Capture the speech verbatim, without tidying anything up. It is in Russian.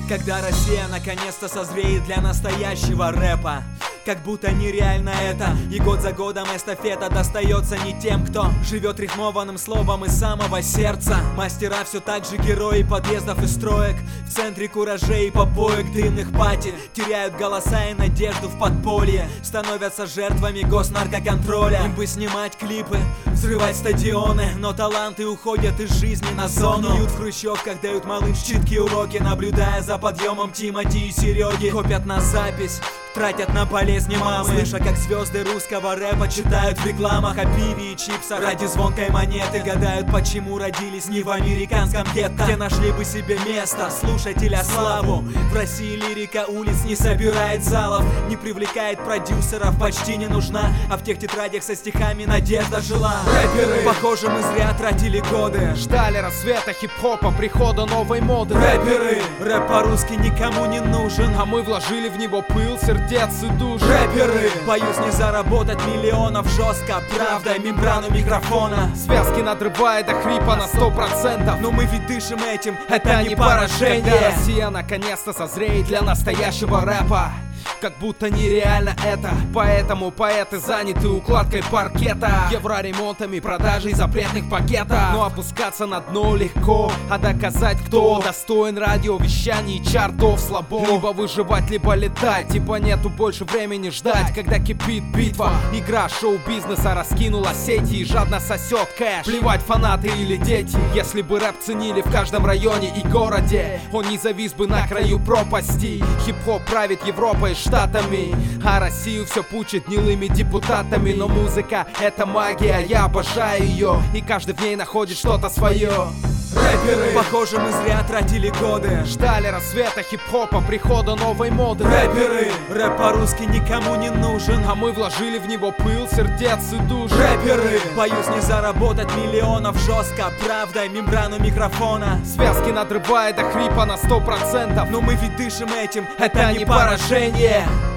Когда Россия наконец-то созреет для настоящего рэпа. Как будто нереально это, и год за годом эстафета достается не тем, кто живет рифмованным словом из самого сердца. Мастера все так же герои подъездов и строек, в центре куражей и попоек, дымных пати. Теряют голоса и надежду в подполье, становятся жертвами госнаркоконтроля. Им бы снимать клипы, взрывать стадионы, но таланты уходят из жизни на зону. Гниют в хрущевках, дают малым читкие уроки, наблюдая за подъемом Тимати и Сереги. Копят на запись, тратят на болезни мамы, слыша, как звезды русского рэпа читают в рекламах о пиве и чипсах ради звонкой монеты. Гадают, почему родились не в американском гетто, где нашли бы себе место, слушателя славу. В России лирика улиц не собирает залов, не привлекает продюсеров, почти не нужна, а в тех тетрадях со стихами надежда жила. Рэперы, похоже, мы зря тратили годы, ждали рассвета хип-хопа, прихода новой моды. Рэперы, рэп по-русски никому не нужен, а мы вложили в него пыл, сердец и душ. Рэперы, боюсь не заработать миллионов жестко, правда, мембрану микрофона. Связки надрывает до хрипа на сто процентов, но мы ведь дышим этим, это не поражение. Когда Россия наконец-то созреет для настоящего рэпа, как будто нереально это, поэтому поэты заняты укладкой паркета, евроремонтами, продажей запретных пакетов. Но опускаться на дно легко, а доказать, кто достоин радиовещаний и чартов слабо. Либо выживать, либо летать, типа нету больше времени ждать, когда кипит битва. Игра шоу-бизнеса раскинула сети и жадно сосет кэш. Плевать, фанаты или дети, если бы рэп ценили в каждом районе и городе, он не завис бы на краю пропасти. Хип-хоп правит Европой, Штатами, а Россию все пучит гнилыми депутатами. Но музыка — это магия, я обожаю ее, и каждый в ней находит что-то свое. Рэперы, похоже, мы зря тратили годы, ждали рассвета хип-хопа, прихода новой моды. Рэперы, рэп по-русски никому не нужен, а мы вложили в него пыл, сердец и душ. Рэперы, боюсь не заработать миллионов жестко, правда, мембрану микрофона. Связки надрывает до хрипа на сто процентов, но мы ведь дышим этим, это не поражение.